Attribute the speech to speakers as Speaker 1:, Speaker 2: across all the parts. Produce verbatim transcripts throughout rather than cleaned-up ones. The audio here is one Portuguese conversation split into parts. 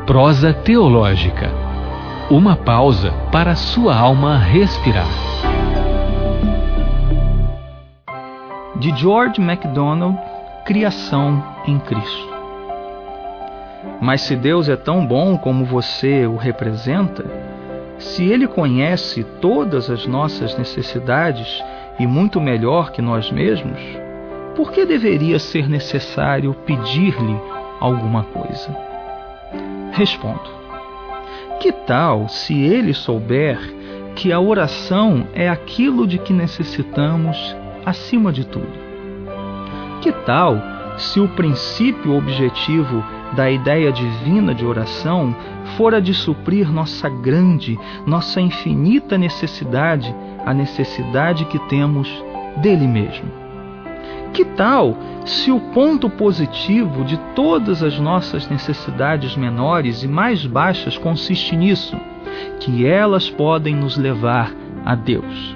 Speaker 1: Prosa teológica. Uma pausa para a sua alma respirar.
Speaker 2: De George MacDonald, Criação em Cristo. Mas se Deus é tão bom como você o representa, se Ele conhece todas as nossas necessidades e muito melhor que nós mesmos, por que deveria ser necessário pedir-lhe alguma coisa? Respondo: que tal se Ele souber que a oração é aquilo de que necessitamos acima de tudo? Que tal se o princípio objetivo da ideia divina de oração fora de suprir nossa grande, nossa infinita necessidade, a necessidade que temos dele mesmo? Que tal se o ponto positivo de todas as nossas necessidades menores e mais baixas consiste nisso, que elas podem nos levar a Deus?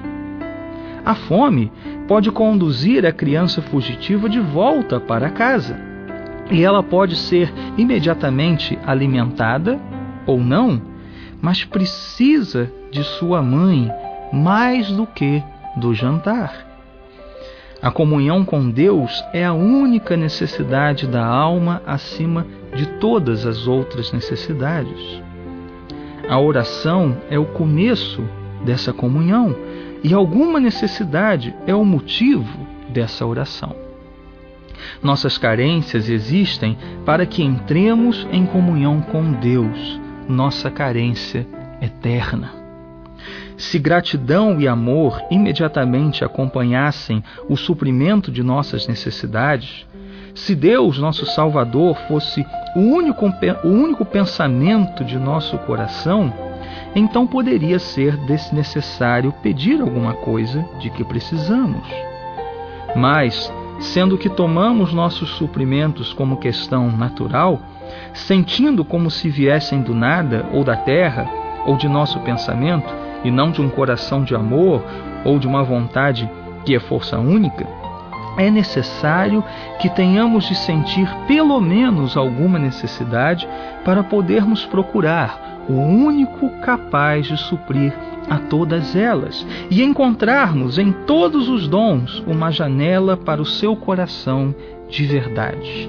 Speaker 2: A fome pode conduzir a criança fugitiva de volta para casa, e ela pode ser imediatamente alimentada ou não, mas precisa de sua mãe mais do que do jantar. A comunhão com Deus é a única necessidade da alma acima de todas as outras necessidades. A oração é o começo dessa comunhão, e alguma necessidade é o motivo dessa oração. Nossas carências existem para que entremos em comunhão com Deus, nossa carência eterna. Se gratidão e amor imediatamente acompanhassem o suprimento de nossas necessidades, se Deus, nosso Salvador, fosse o único, o único pensamento de nosso coração, então poderia ser desnecessário pedir alguma coisa de que precisamos. Mas, sendo que tomamos nossos suprimentos como questão natural, sentindo como se viessem do nada, ou da terra, ou de nosso pensamento, e não de um coração de amor, ou de uma vontade que é força única, é necessário que tenhamos de sentir pelo menos alguma necessidade para podermos procurar o único capaz de suprir a todas elas e encontrarmos em todos os dons uma janela para o seu coração de verdade.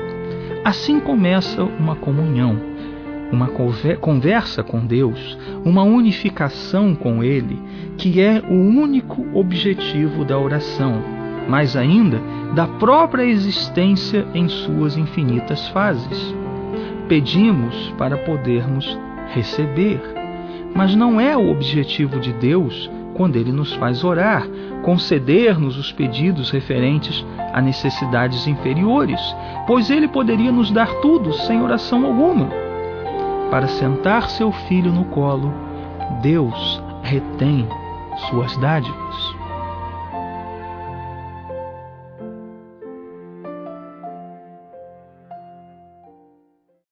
Speaker 2: Assim começa uma comunhão, uma conversa com Deus, uma unificação com Ele, que é o único objetivo da oração, mais ainda da própria existência em suas infinitas fases. Pedimos para podermos receber, mas não é o objetivo de Deus, quando Ele nos faz orar, conceder-nos os pedidos referentes a necessidades inferiores, pois Ele poderia nos dar tudo sem oração alguma. Para sentar seu filho no colo, Deus retém suas dádivas.